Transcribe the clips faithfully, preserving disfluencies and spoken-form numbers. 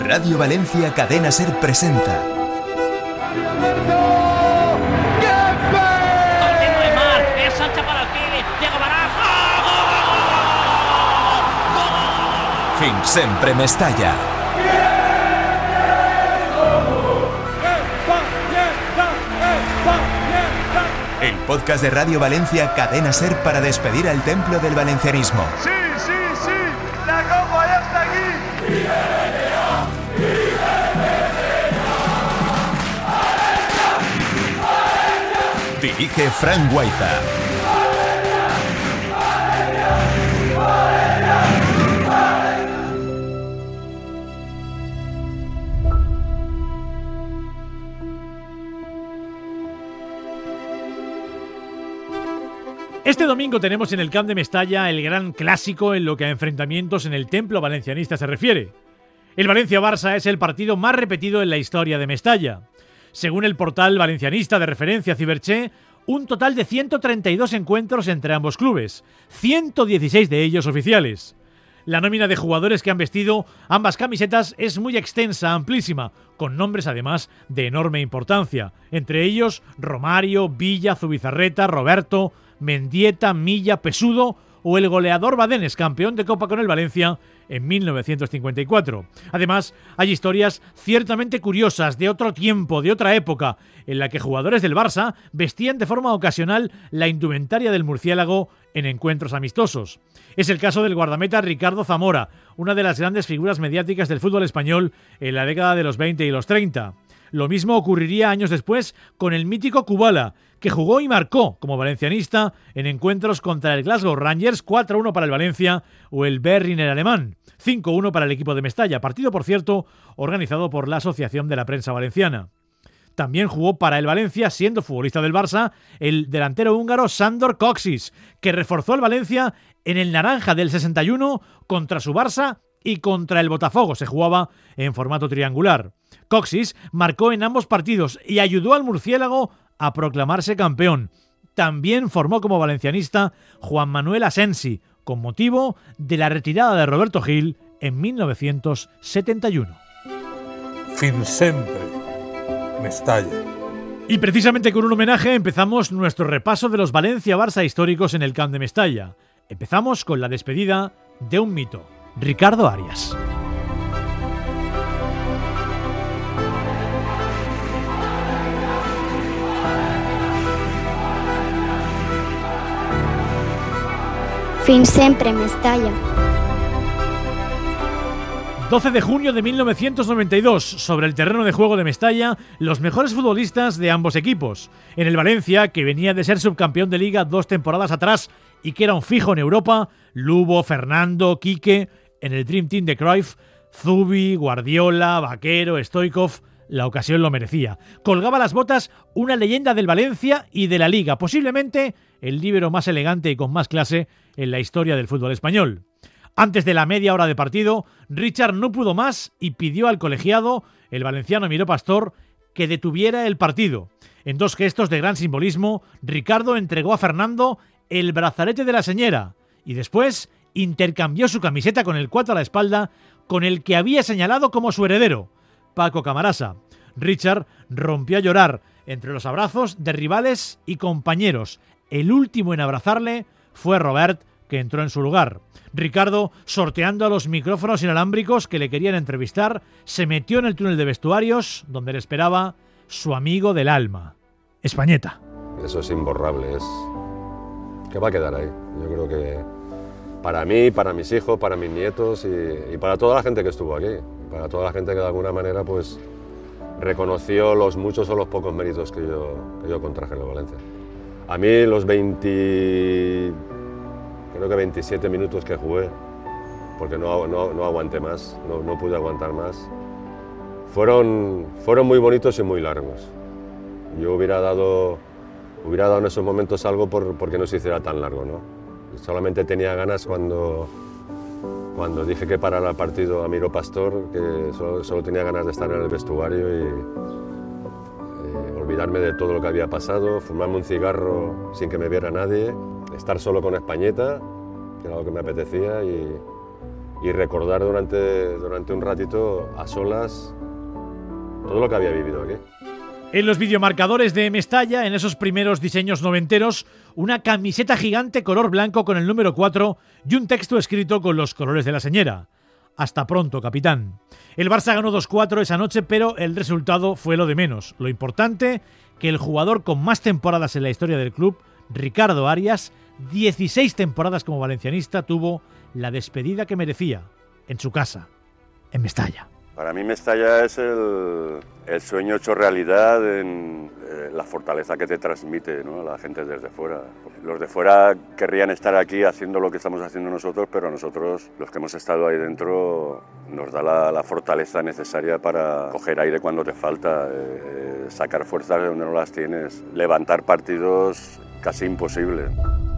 Radio Valencia Cadena Ser presenta. Fin sempre Mestalla. El podcast de Radio Valencia Cadena Ser para despedir al templo del valencianismo. Sí, sí, sí, la copa ya está aquí. Dirige Fran Guaita. Este domingo tenemos en el Camp de Mestalla el gran clásico en lo que a enfrentamientos en el templo valencianista se refiere. El Valencia-Barça es el partido más repetido en la historia de Mestalla. Según el portal valencianista de referencia Ciberché, un total de ciento treinta y dos encuentros entre ambos clubes, ciento dieciséis de ellos oficiales. La nómina de jugadores que han vestido ambas camisetas es muy extensa, amplísima, con nombres además de enorme importancia, entre ellos Romario, Villa, Zubizarreta, Roberto, Mendieta, Milla, Pesudo o el goleador Badenes, campeón de Copa con el Valencia en mil novecientos cincuenta y cuatro. Además, hay historias ciertamente curiosas de otro tiempo, de otra época, en la que jugadores del Barça vestían de forma ocasional la indumentaria del murciélago en encuentros amistosos. Es el caso del guardameta Ricardo Zamora, una de las grandes figuras mediáticas del fútbol español en la década de los veinte y los treinta. Lo mismo ocurriría años después con el mítico Kubala, que jugó y marcó como valencianista en encuentros contra el Glasgow Rangers, cuatro a uno para el Valencia, o el Berliner alemán, cinco a uno para el equipo de Mestalla, partido, por cierto, organizado por la Asociación de la Prensa Valenciana. También jugó para el Valencia, siendo futbolista del Barça, el delantero húngaro Sándor Kocsis, que reforzó al Valencia en el naranja del sesenta y uno contra su Barça y contra el Botafogo. Se jugaba en formato triangular. Kocsis marcó en ambos partidos y ayudó al murciélago a proclamarse campeón. También formó como valencianista Juan Manuel Asensi, con motivo de la retirada de Roberto Gil en mil novecientos setenta y uno. Fin sempre Mestalla. Y precisamente con un homenaje empezamos nuestro repaso de los Valencia-Barça históricos en el Camp de Mestalla. Empezamos con la despedida de un mito, Ricardo Arias. Fin sempre Mestalla. doce de junio de mil novecientos noventa y dos, sobre el terreno de juego de Mestalla, los mejores futbolistas de ambos equipos. En el Valencia, que venía de ser subcampeón de Liga dos temporadas atrás y que era un fijo en Europa, Lubo, Fernando, Quique. En el Dream Team de Cruyff, Zubi, Guardiola, Vaquero, Stoichkov. La ocasión lo merecía. Colgaba las botas una leyenda del Valencia y de la Liga, posiblemente el líbero más elegante y con más clase en la historia del fútbol español. Antes de la media hora de partido, Richard no pudo más y pidió al colegiado, el valenciano Miró Pastor, que detuviera el partido. En dos gestos de gran simbolismo, Ricardo entregó a Fernando el brazalete de la señera y después intercambió su camiseta con el cuatro a la espalda con el que había señalado como su heredero, Paco Camarasa. Richard rompió a llorar entre los abrazos de rivales y compañeros. El último en abrazarle fue Robert, que entró en su lugar. Ricardo, sorteando a los micrófonos inalámbricos que le querían entrevistar, se metió en el túnel de vestuarios donde le esperaba su amigo del alma, Españeta. Eso es imborrable, es que va a quedar ahí. Yo creo que para mí, para mis hijos, para mis nietos y, y para toda la gente que estuvo aquí, para toda la gente que de alguna manera pues reconoció los muchos o los pocos méritos que yo, que yo contraje en el Valencia. A mí los veinte, creo que veintisiete minutos que jugué, porque no, no, no aguanté más, no, no pude aguantar más, fueron, fueron muy bonitos y muy largos. Yo hubiera dado, hubiera dado en esos momentos algo por, porque no se hiciera tan largo, ¿no? Solamente tenía ganas cuando, cuando dije que parara el partido a Miró Pastor, que solo, solo tenía ganas de estar en el vestuario y eh, olvidarme de todo lo que había pasado, fumarme un cigarro sin que me viera nadie, estar solo con Españeta, que era lo que me apetecía, y, y recordar durante, durante un ratito a solas todo lo que había vivido aquí. En los videomarcadores de Mestalla, en esos primeros diseños noventeros, una camiseta gigante color blanco con el número cuatro y un texto escrito con los colores de la señera. Hasta pronto, capitán. El Barça ganó dos cuatro esa noche, pero el resultado fue lo de menos. Lo importante, que el jugador con más temporadas en la historia del club, Ricardo Arias, dieciséis temporadas como valencianista, tuvo la despedida que merecía en su casa, en Mestalla. Para mí Mestalla es el, el sueño hecho realidad, en eh, la fortaleza que te transmite, ¿no?, la gente desde fuera. Los de fuera querrían estar aquí haciendo lo que estamos haciendo nosotros, pero nosotros, los que hemos estado ahí dentro, nos da la, la fortaleza necesaria para coger aire cuando te falta, eh, sacar fuerzas de donde no las tienes, levantar partidos casi imposibles.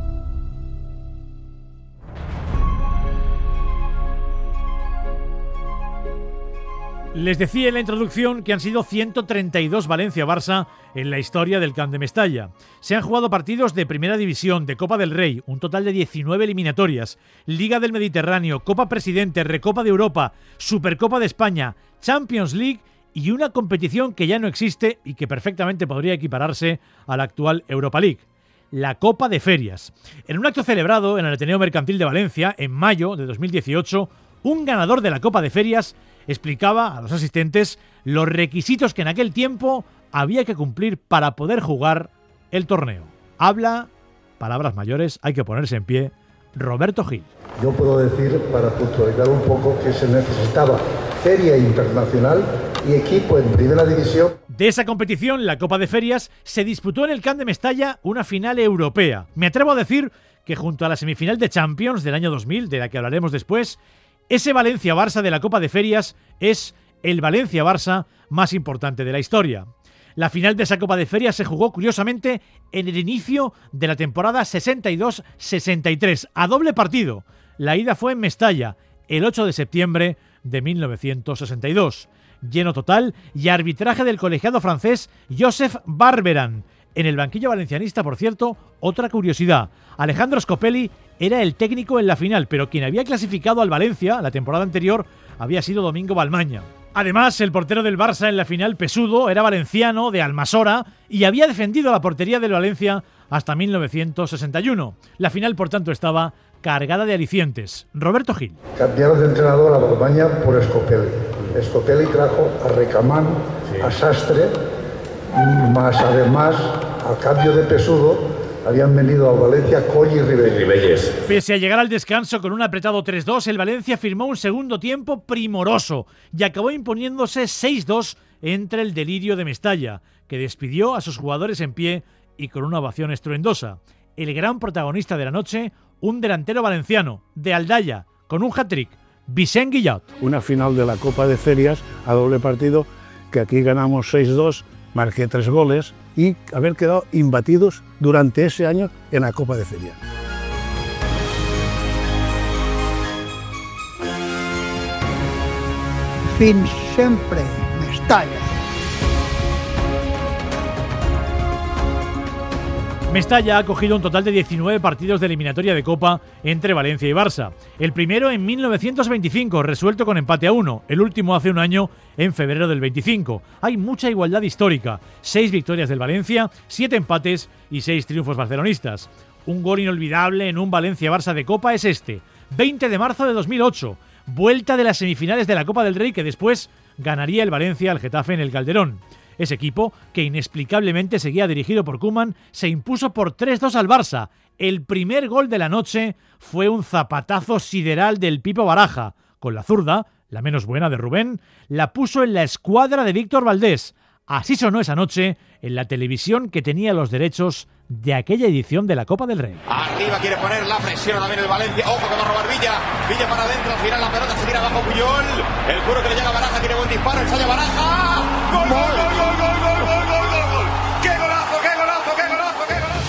Les decía en la introducción que han sido ciento treinta y dos Valencia-Barça en la historia del Camp de Mestalla. Se han jugado partidos de Primera División, de Copa del Rey, un total de diecinueve eliminatorias, Liga del Mediterráneo, Copa Presidente, Recopa de Europa, Supercopa de España, Champions League y una competición que ya no existe y que perfectamente podría equipararse a la actual Europa League, la Copa de Ferias. En un acto celebrado en el Ateneo Mercantil de Valencia, en mayo de dos mil dieciocho, un ganador de la Copa de Ferias explicaba a los asistentes los requisitos que en aquel tiempo había que cumplir para poder jugar el torneo. Habla, palabras mayores, hay que ponerse en pie, Roberto Gil. Yo puedo decir, para puntualizar un poco, que se necesitaba feria internacional y equipo en primera división. De esa competición, la Copa de Ferias, se disputó en el Camp de Mestalla una final europea. Me atrevo a decir que junto a la semifinal de Champions del año dos mil, de la que hablaremos después, ese Valencia-Barça de la Copa de Ferias es el Valencia-Barça más importante de la historia. La final de esa Copa de Ferias se jugó, curiosamente, en el inicio de la temporada sesenta y dos sesenta y tres, a doble partido. La ida fue en Mestalla, el ocho de septiembre de mil novecientos sesenta y dos. Lleno total y arbitraje del colegiado francés Joseph Barberan. En el banquillo valencianista, por cierto, otra curiosidad. Alejandro Scopelli era el técnico en la final, pero quien había clasificado al Valencia la temporada anterior había sido Domingo Balmaña. Además, el portero del Barça en la final, Pesudo, era valenciano, de Almasora, y había defendido la portería del Valencia hasta mil novecientos sesenta y uno. La final, por tanto, estaba cargada de alicientes. Roberto Gil. Cambiaron de entrenador a Balmaña por Scopelli. Scopelli trajo a Recamán, sí, a Sastre, más además, a cambio de Pesudo, habían venido a Valencia Coll y Ribelles. Pese a llegar al descanso con un apretado tres dos, el Valencia firmó un segundo tiempo primoroso y acabó imponiéndose seis dos entre el delirio de Mestalla, que despidió a sus jugadores en pie y con una ovación estruendosa. El gran protagonista de la noche, un delantero valenciano, de Aldaya, con un hat-trick, Vicent Guillot. Una final de la Copa de Ferias a doble partido, que aquí ganamos seis dos, marqué tres goles y haber quedado imbatidos durante ese año en la Copa de Ferias. Fins sempre, Mestalla. Mestalla ha cogido un total de diecinueve partidos de eliminatoria de Copa entre Valencia y Barça. El primero en mil novecientos veinticinco, resuelto con empate a uno. El último hace un año, en febrero del veinticinco. Hay mucha igualdad histórica. Seis victorias del Valencia, siete empates y seis triunfos barcelonistas. Un gol inolvidable en un Valencia-Barça de Copa es este. veinte de marzo de dos mil ocho. Vuelta de las semifinales de la Copa del Rey que después ganaría el Valencia al Getafe en el Calderón. Ese equipo, que inexplicablemente seguía dirigido por Koeman, se impuso por tres dos al Barça. El primer gol de la noche fue un zapatazo sideral del Pipo Baraja. Con la zurda, la menos buena de Rubén, la puso en la escuadra de Víctor Valdés. Así sonó esa noche en la televisión que tenía los derechos de aquella edición de la Copa del Rey. Arriba quiere poner la presión también el Valencia. Ojo que va a robar Villa. Villa para adentro, al final la pelota se tira abajo Puyol. El puro que le llega a Baraja, tiene buen disparo, ensaya Baraja. ¡Gol, gol, gol, gol, gol, gol, gol, gol, gol, gol! ¡Qué golazo, qué golazo, qué golazo, qué golazo!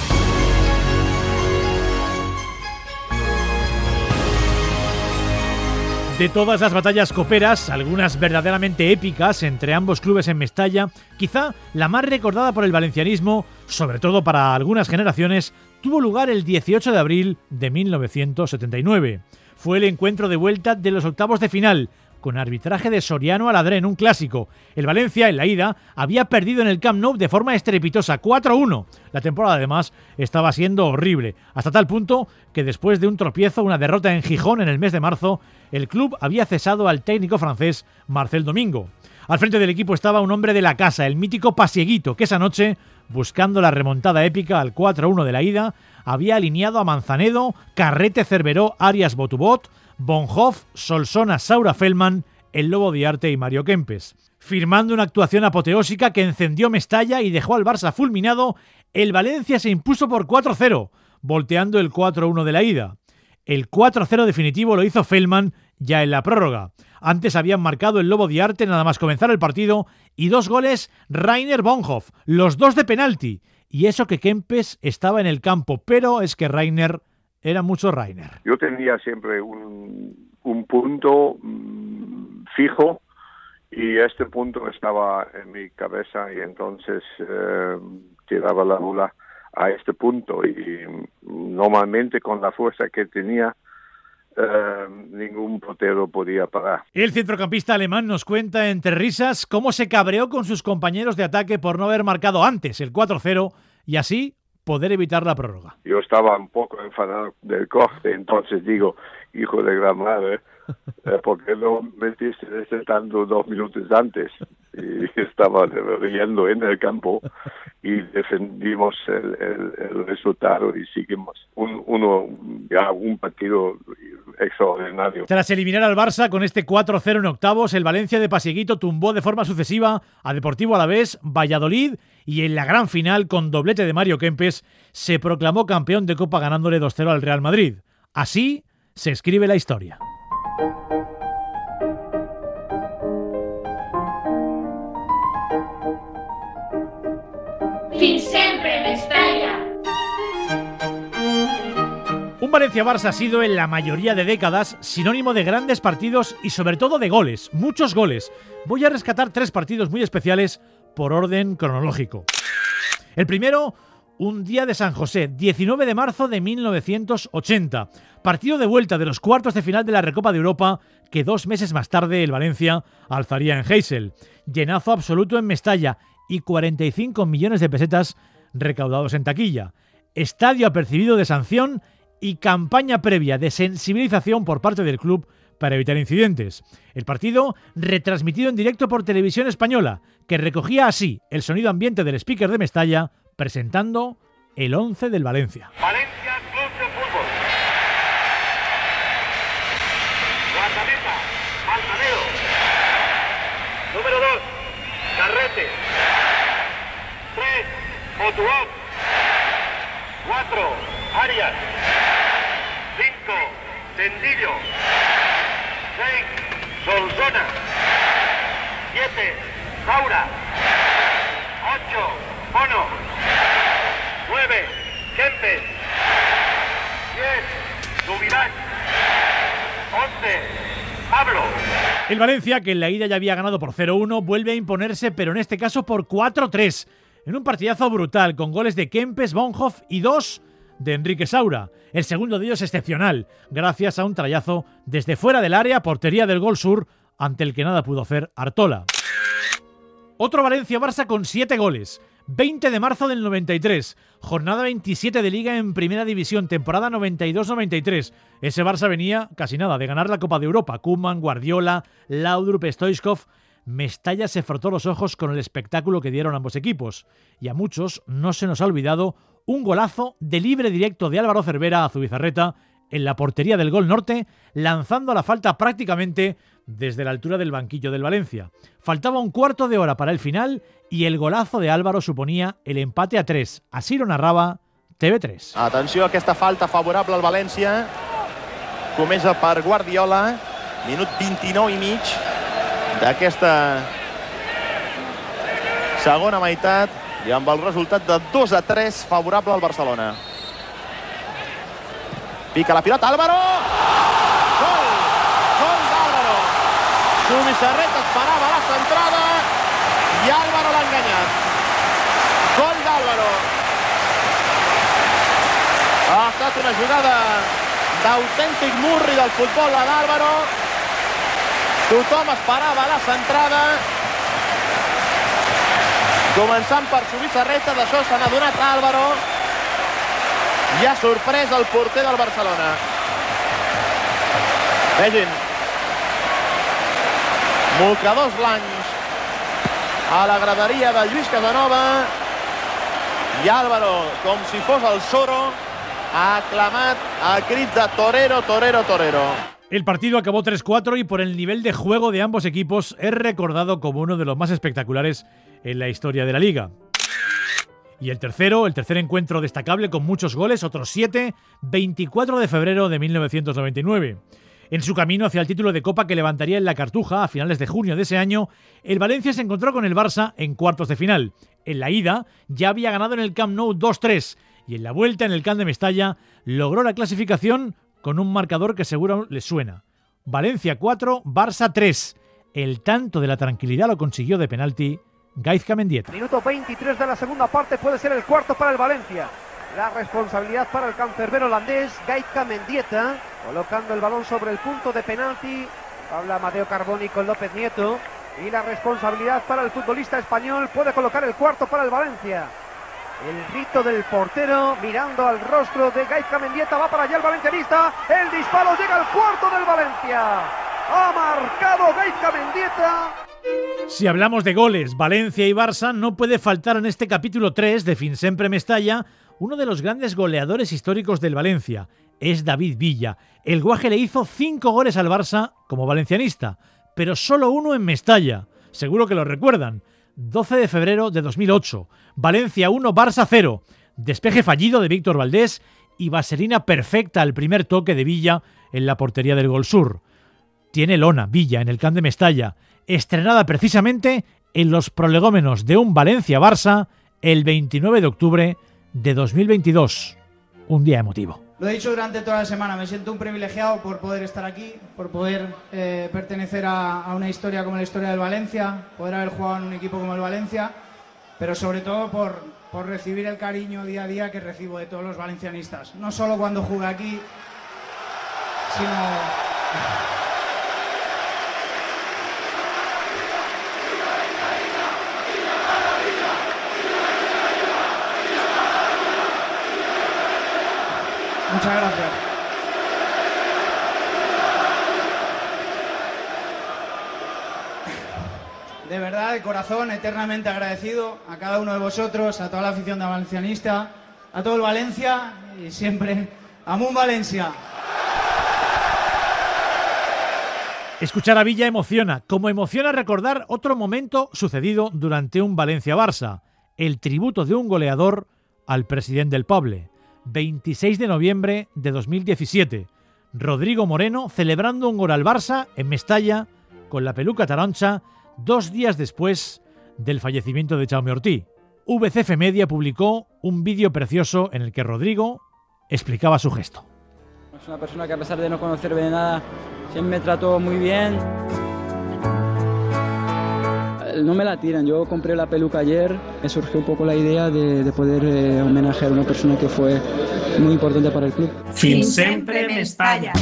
De todas las batallas coperas, algunas verdaderamente épicas entre ambos clubes en Mestalla, quizá la más recordada por el valencianismo, sobre todo para algunas generaciones, tuvo lugar el dieciocho de abril de mil novecientos setenta y nueve. fue el encuentro de vuelta de los octavos de final, con arbitraje de Soriano Aladrén, un clásico. El Valencia, en la ida, había perdido en el Camp Nou de forma estrepitosa, cuatro a uno. La temporada, además, estaba siendo horrible, hasta tal punto que después de un tropiezo, una derrota en Gijón en el mes de marzo, el club había cesado al técnico francés Marcel Domingo. Al frente del equipo estaba un hombre de la casa, el mítico Pasieguito, que esa noche, buscando la remontada épica al cuatro a uno de la ida, había alineado a Manzanedo, Carrete, Cerveró, Arias, Botubot, Bonhoff, Solsona, Saura Feldman, el Lobo Diarte y Mario Kempes. Firmando una actuación apoteósica que encendió Mestalla y dejó al Barça fulminado, el Valencia se impuso por cuatro cero, volteando el cuatro a uno de la ida. El cuatro a cero definitivo lo hizo Feldman ya en la prórroga. Antes habían marcado el Lobo Diarte nada más comenzar el partido y dos goles Rainer Bonhoff, los dos de penalti. Y eso que Kempes estaba en el campo, pero es que Rainer era mucho Rainer. Yo tenía siempre un, un punto mmm, fijo y este punto estaba en mi cabeza y entonces eh, tiraba la bola a este punto y normalmente con la fuerza que tenía Uh, ningún portero podía parar. El centrocampista alemán nos cuenta entre risas cómo se cabreó con sus compañeros de ataque por no haber marcado antes el cuatro cero y así poder evitar la prórroga. Yo estaba un poco enfadado del corte, entonces digo, hijo de gran madre, eh, ¿por qué no metiste ese tanto dos minutos antes? Y estaba riendo en el campo y defendimos el, el, el resultado y seguimos un, uno, ya un partido extraordinario. Tras eliminar al Barça con este cuatro cero en octavos, el Valencia de Pasieguito tumbó de forma sucesiva a Deportivo Alavés, Valladolid y en la gran final, con doblete de Mario Kempes, se proclamó campeón de Copa ganándole dos cero al Real Madrid. Así se escribe la historia. Fins sempre, Mestalla. Un Valencia-Barça ha sido en la mayoría de décadas sinónimo de grandes partidos y sobre todo de goles, muchos goles. Voy a rescatar tres partidos muy especiales por orden cronológico. El primero, un día de San José, diecinueve de marzo de mil novecientos ochenta. Partido de vuelta de los cuartos de final de la Recopa de Europa que dos meses más tarde el Valencia alzaría en Heysel. Llenazo absoluto en Mestalla y cuarenta y cinco millones de pesetas recaudados en taquilla. Estadio apercibido de sanción y campaña previa de sensibilización por parte del club para evitar incidentes. El partido retransmitido en directo por Televisión Española, que recogía así el sonido ambiente del speaker de Mestalla presentando el once del Valencia. Valencia Club de Fútbol. Guardameta, Manzanedo. Número dos, Carrete. tres, Botubot. cuatro, Arias. cinco, Tendillo. seis, Solsona. siete, Saura. ocho, Bono. nueve, Kempes. diez, Subirán. once, Pablo. El Valencia, que en la ida ya había ganado por cero uno, vuelve a imponerse, pero en este caso por cuatro tres, en un partidazo brutal, con goles de Kempes, Bonhoff y dos de Enrique Saura. El segundo de ellos excepcional, gracias a un trayazo desde fuera del área, portería del Gol Sur, ante el que nada pudo hacer Artola. Otro Valencia-Barça con siete goles. veinte de marzo del noventa y tres, jornada veintisiete de Liga en Primera División, temporada noventa y dos noventa y tres. Ese Barça venía casi nada de ganar la Copa de Europa. Koeman, Guardiola, Laudrup, Stoichkov. Mestalla se frotó los ojos con el espectáculo que dieron ambos equipos. Y a muchos no se nos ha olvidado un golazo de libre directo de Álvaro Cervera a Zubizarreta en la portería del Gol Norte, lanzando la falta prácticamente desde la altura del banquillo del Valencia. Faltaba un cuarto de hora para el final y el golazo de Álvaro suponía el empate a tres. Así lo narrava T V tres. Atenció a aquesta falta favorable al València. Comença per Guardiola. Minut vint-i-nou i mig d'aquesta segona meitat i amb el resultat de dos a tres favorable al Barcelona. Pica la pilota, Álvaro! Gol! Gol d'Álvaro! Zubizarreta esperava la centrada i Álvaro l'ha enganyat. Gol d'Álvaro! Ha estat una jugada d'autèntic murri del futbol a l'Àlvaro. Tothom esperava la centrada. Començant per Zubizarreta, d'això se n'ha adonat Álvaro i ha sorprès el porter del Barcelona. Vegin, mocadors blancs a la graderia de Lluís Casanova i Álvaro, com si fos el Zorro, ha aclamat a crits de torero, torero, torero. El partido acabó tres cuatro y por el nivel de juego de ambos equipos es recordado como uno de los más espectaculares en la historia de la Liga. Y el tercero, el tercer encuentro destacable con muchos goles, otros siete, veinticuatro de febrero de mil novecientos noventa y nueve. En su camino hacia el título de Copa que levantaría en la Cartuja a finales de junio de ese año, el Valencia se encontró con el Barça en cuartos de final. En la ida ya había ganado en el Camp Nou dos tres y en la vuelta en el Camp de Mestalla logró la clasificación con un marcador que seguro les suena. Valencia cuatro, Barça tres. El tanto de la tranquilidad lo consiguió de penalti Gaizka Mendieta. Minuto veintitrés de la segunda parte, puede ser el cuarto para el Valencia. La responsabilidad para el cancerbero holandés, Gaizka Mendieta, colocando el balón sobre el punto de penalti. Habla Amadeo Carboni con López Nieto. Y la responsabilidad para el futbolista español, puede colocar el cuarto para el Valencia. El rito del portero mirando al rostro de Gaizka Mendieta, va para allá el valencianista, el disparo llega al cuarto del Valencia. Ha marcado Gaizka Mendieta. Si hablamos de goles, Valencia y Barça, no puede faltar en este capítulo tres de Fin Sempre Mestalla uno de los grandes goleadores históricos del Valencia. Es David Villa. El guaje le hizo cinco goles al Barça como valencianista, pero solo uno en Mestalla. Seguro que lo recuerdan. doce de febrero de dos mil ocho. Valencia uno, Barça cero. Despeje fallido de Víctor Valdés y vaselina perfecta al primer toque de Villa en la portería del Gol Sur. Tiene lona Villa en el Camp de Mestalla, estrenada precisamente en los prolegómenos de un Valencia-Barça el veintinueve de octubre de dos mil veintidós. Un día emotivo. Lo he dicho durante toda la semana, me siento un privilegiado por poder estar aquí, por poder eh, pertenecer a, a una historia como la historia del Valencia, poder haber jugado en un equipo como el Valencia, pero sobre todo por, por recibir el cariño día a día que recibo de todos los valencianistas. No solo cuando jugué aquí, sino... Muchas gracias. De verdad, de corazón, eternamente agradecido a cada uno de vosotros, a toda la afición de valencianista, a todo el Valencia y siempre Amun Valencia. Escuchar a Villa emociona, como emociona recordar otro momento sucedido durante un Valencia-Barça, el tributo de un goleador al presidente del Poble. veintiséis de noviembre de dos mil diecisiete. Rodrigo Moreno celebrando un gol al Barça en Mestalla con la peluca taroncha dos días después del fallecimiento de Jaume Ortí. V C F Media publicó un vídeo precioso en el que Rodrigo explicaba su gesto. Es una persona que a pesar de no conocerme de nada siempre me trató muy bien. No me la tiran, yo compré la peluca ayer, me surgió un poco la idea de, de poder eh, homenajear a una persona que fue muy importante para el club. Fin sempre Mestalla.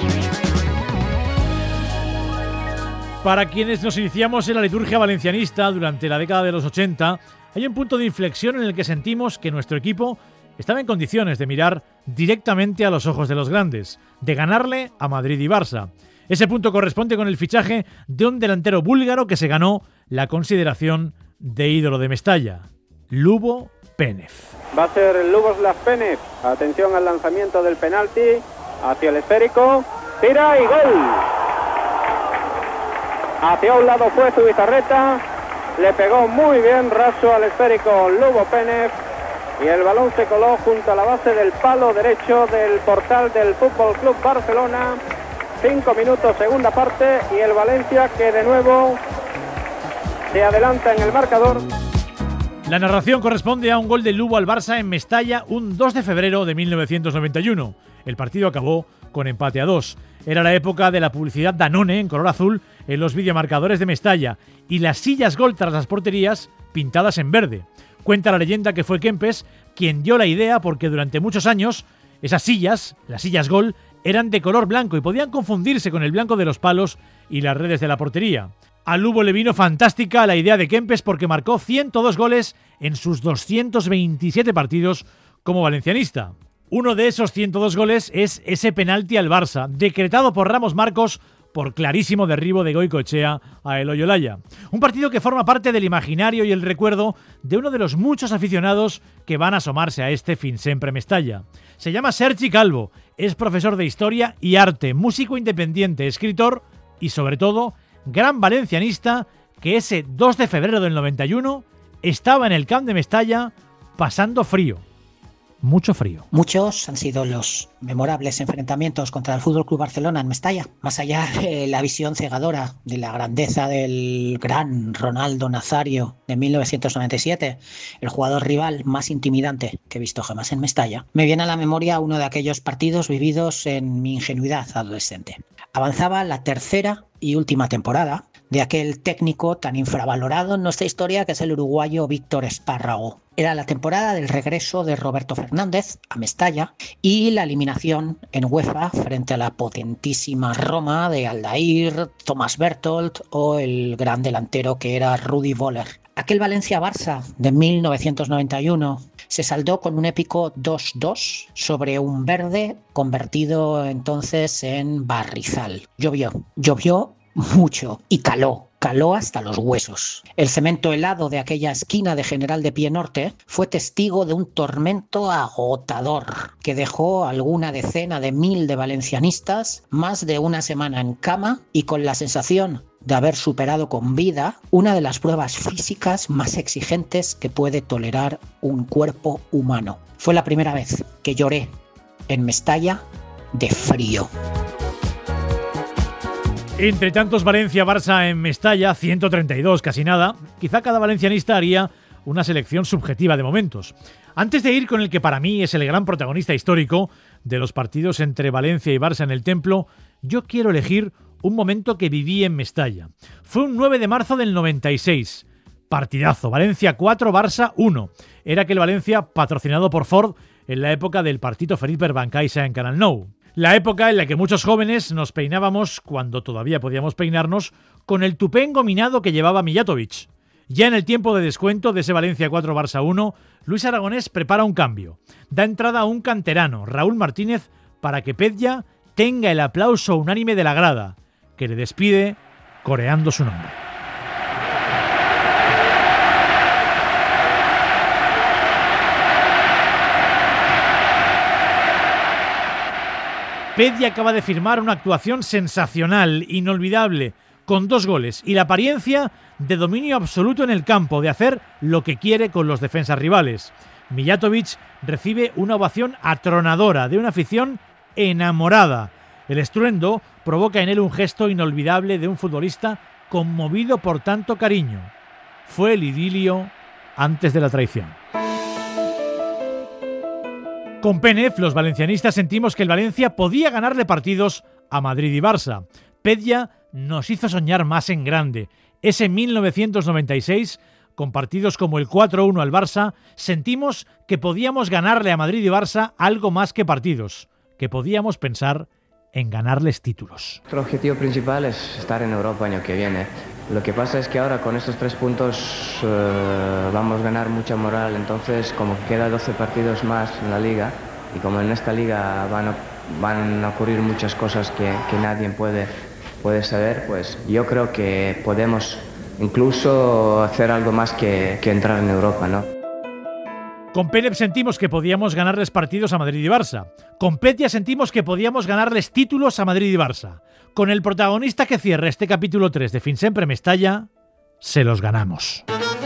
Para quienes nos iniciamos en la liturgia valencianista durante la década de los ochenta, hay un punto de inflexión en el que sentimos que nuestro equipo estaba en condiciones de mirar directamente a los ojos de los grandes, de ganarle a Madrid y Barça. Ese punto corresponde con el fichaje de un delantero búlgaro que se ganó la consideración de ídolo de Mestalla, Lubo Penev. Va a ser Luboslav Penev. Atención al lanzamiento del penalti hacia el esférico. Tira y gol. Hacia un lado fue Zubizarreta. Le pegó muy bien raso al esférico Lubo Penev. Y el balón se coló junto a la base del palo derecho del portal del Fútbol Club Barcelona. Cinco minutos, segunda parte, y el Valencia que de nuevo se adelanta en el marcador. La narración corresponde a un gol de Lubo al Barça en Mestalla un dos de febrero de mil novecientos noventa y uno. El partido acabó con empate a dos. Era la época de la publicidad Danone en color azul en los videomarcadores de Mestalla y las sillas gol tras las porterías pintadas en verde. Cuenta la leyenda que fue Kempes quien dio la idea porque durante muchos años Esas sillas, las sillas gol, eran de color blanco y podían confundirse con el blanco de los palos y las redes de la portería. A Lugo le vino fantástica la idea de Kempes porque marcó ciento dos goles en sus doscientos veintisiete partidos como valencianista. Uno de esos ciento dos goles es ese penalti al Barça, decretado por Ramos Marcos por clarísimo derribo de Goicoechea a Eloy Olaya. Un partido que forma parte del imaginario y el recuerdo de uno de los muchos aficionados que van a asomarse a este Fin Sempre Mestalla. Se llama Sergi Calvo, es profesor de Historia y Arte, músico independiente, escritor y, sobre todo, gran valencianista que ese dos de febrero del noventa y uno estaba en el Camp de Mestalla pasando frío. Mucho frío. Muchos han sido los memorables enfrentamientos contra el F C Barcelona en Mestalla. Más allá de la visión cegadora de la grandeza del gran Ronaldo Nazario de mil novecientos noventa y siete, el jugador rival más intimidante que he visto jamás en Mestalla, me viene a la memoria uno de aquellos partidos vividos en mi ingenuidad adolescente. Avanzaba la tercera y última temporada de aquel técnico tan infravalorado en nuestra historia que es el uruguayo Víctor Espárrago. Era la temporada del regreso de Roberto Fernández a Mestalla y la eliminación en UEFA frente a la potentísima Roma de Aldair, Thomas Bertolt o el gran delantero que era Rudi Völler. Aquel Valencia-Barça de mil novecientos noventa y uno se saldó con un épico dos dos sobre un verde convertido entonces en barrizal. Llovió, llovió mucho y caló. Caló hasta los huesos. El cemento helado de aquella esquina de General de Pie Norte fue testigo de un tormento agotador que dejó alguna decena de mil de valencianistas más de una semana en cama y con la sensación de haber superado con vida una de las pruebas físicas más exigentes que puede tolerar un cuerpo humano. Fue la primera vez que lloré en Mestalla de frío. Entre tantos Valencia-Barça en Mestalla, ciento treinta y dos, casi nada, quizá cada valencianista haría una selección subjetiva de momentos. Antes de ir con el que para mí es el gran protagonista histórico de los partidos entre Valencia y Barça en el Templo, yo quiero elegir un momento que viví en Mestalla. Fue un nueve de marzo del noventa y seis. Partidazo, Valencia cuatro, Barça uno. Era aquel Valencia patrocinado por Ford en la época del Partito Feliz per Bancaisa en Canal Nou. La época en la que muchos jóvenes nos peinábamos, cuando todavía podíamos peinarnos, con el tupé engominado que llevaba Mijatovic. Ya en el tiempo de descuento de ese Valencia cuatro Barça uno, Luis Aragonés prepara un cambio. Da entrada a un canterano, Raúl Martínez, para que Pedja tenga el aplauso unánime de la grada, que le despide coreando su nombre. Pedja acaba de firmar una actuación sensacional, inolvidable, con dos goles y la apariencia de dominio absoluto en el campo, de hacer lo que quiere con los defensas rivales. Mijatovic recibe una ovación atronadora de una afición enamorada. El estruendo provoca en él un gesto inolvidable de un futbolista conmovido por tanto cariño. Fue el idilio antes de la traición. Con Penef, los valencianistas sentimos que el Valencia podía ganarle partidos a Madrid y Barça. Pedja nos hizo soñar más en grande. Ese mil novecientos noventa y seis, con partidos como el cuatro uno al Barça, sentimos que podíamos ganarle a Madrid y Barça algo más que partidos, que podíamos pensar en ganarles títulos. Nuestro objetivo principal es estar en Europa el año que viene. Lo que pasa es que ahora con estos tres puntos eh, vamos a ganar mucha moral, entonces como queda doce partidos más en la liga y como en esta liga van a, van a ocurrir muchas cosas que, que nadie puede, puede saber, pues yo creo que podemos incluso hacer algo más que, que entrar en Europa, ¿no? Con Penef sentimos que podíamos ganarles partidos a Madrid y Barça. Con Pedja sentimos que podíamos ganarles títulos a Madrid y Barça. Con el protagonista que cierra este capítulo tres de Fin Sempre Mestalla, se los ganamos.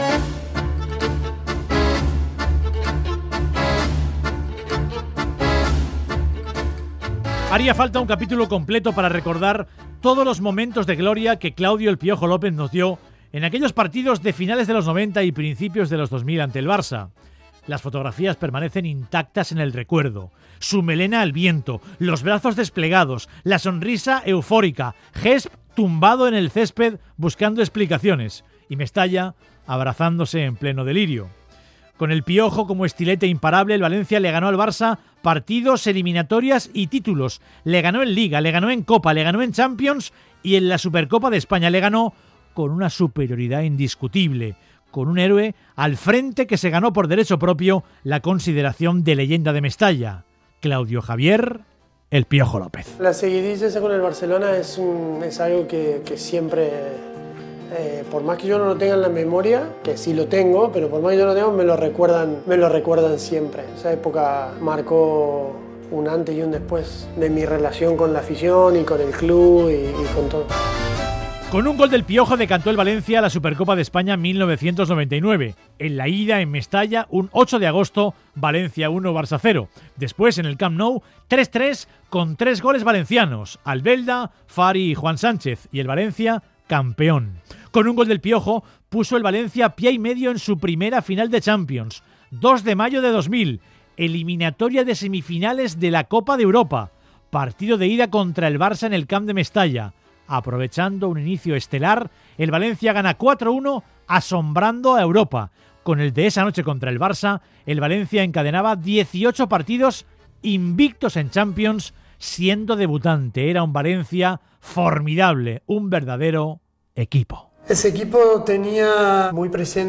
Haría falta un capítulo completo para recordar todos los momentos de gloria que Claudio El Piojo López nos dio en aquellos partidos de finales de los noventa y principios de los dos mil ante el Barça. Las fotografías permanecen intactas en el recuerdo. Su melena al viento, los brazos desplegados, la sonrisa eufórica, Gesp tumbado en el césped buscando explicaciones y Mestalla abrazándose en pleno delirio. Con el Piojo como estilete imparable, el Valencia le ganó al Barça partidos, eliminatorias y títulos. Le ganó en Liga, le ganó en Copa, le ganó en Champions y en la Supercopa de España le ganó con una superioridad indiscutible, con un héroe al frente que se ganó por derecho propio la consideración de leyenda de Mestalla, Claudio Javier El Piojo López. La seguidilla esa con el Barcelona es, un, es algo que, que siempre, eh, por más que yo no lo tenga en la memoria, que sí lo tengo, pero por más que yo no lo tengo, me lo recuerdan, me lo recuerdan siempre. Esa época marcó un antes y un después de mi relación con la afición y con el club y, y con todo. Con un gol del Piojo decantó el Valencia a la Supercopa de España mil novecientos noventa y nueve. En la ida en Mestalla, un ocho de agosto, Valencia uno, Barça cero. Después, en el Camp Nou, tres tres con tres goles valencianos. Albelda, Fari y Juan Sánchez. Y el Valencia, campeón. Con un gol del Piojo, puso el Valencia pie y medio en su primera final de Champions. dos de mayo de dos mil. Eliminatoria de semifinales de la Copa de Europa. Partido de ida contra el Barça en el Camp de Mestalla. Aprovechando un inicio estelar, el Valencia gana cuatro uno, asombrando a Europa. Con el de esa noche contra el Barça, el Valencia encadenaba dieciocho partidos invictos en Champions, siendo debutante. Era un Valencia formidable, un verdadero equipo. Ese equipo tenía muy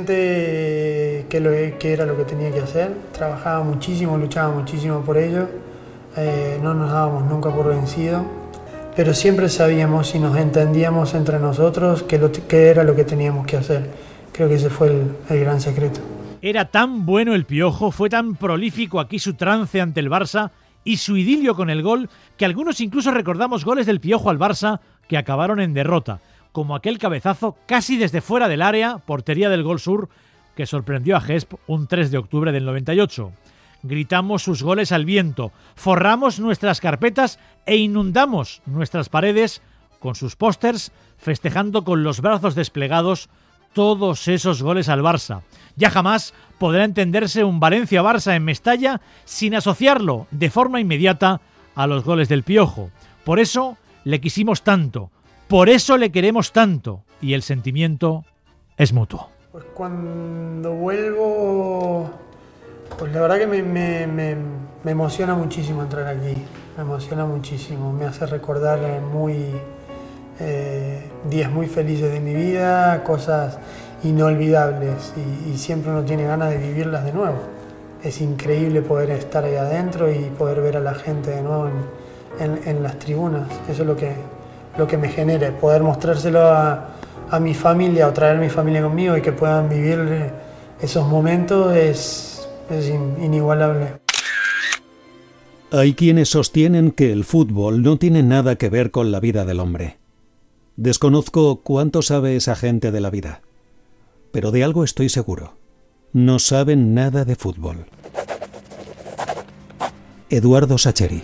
presente qué, lo, qué era lo que tenía que hacer. Trabajaba muchísimo, luchaba muchísimo por ello. Eh, no nos dábamos nunca por vencidos. Pero siempre sabíamos y nos entendíamos entre nosotros qué, lo, qué era lo que teníamos que hacer. Creo que ese fue el, el gran secreto. Era tan bueno el Piojo, fue tan prolífico aquí su trance ante el Barça y su idilio con el gol, que algunos incluso recordamos goles del Piojo al Barça que acabaron en derrota, como aquel cabezazo casi desde fuera del área, portería del Gol Sur, que sorprendió a Gesp un tres de octubre del noventa y ocho. Gritamos sus goles al viento, forramos nuestras carpetas e inundamos nuestras paredes con sus pósters, festejando con los brazos desplegados todos esos goles al Barça. Ya jamás podrá entenderse un Valencia-Barça en Mestalla sin asociarlo de forma inmediata a los goles del Piojo. Por eso le quisimos tanto, por eso le queremos tanto, y el sentimiento es mutuo. Pues cuando vuelvo... Pues la verdad que me, me, me, me emociona muchísimo entrar aquí, me emociona muchísimo, me hace recordar muy, eh, días muy felices de mi vida, cosas inolvidables y, y siempre uno tiene ganas de vivirlas de nuevo. Es increíble poder estar ahí adentro y poder ver a la gente de nuevo en, en, en las tribunas, eso es lo que, lo que me genera, poder mostrárselo a, a mi familia o traer a mi familia conmigo y que puedan vivir esos momentos es... es inigualable. Hay quienes sostienen que el fútbol no tiene nada que ver con la vida del hombre. Desconozco cuánto sabe esa gente de la vida, pero de algo estoy seguro. No saben nada de fútbol. Eduardo Sacheri.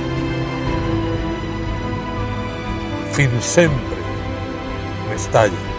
Fin sempre, Mestalla.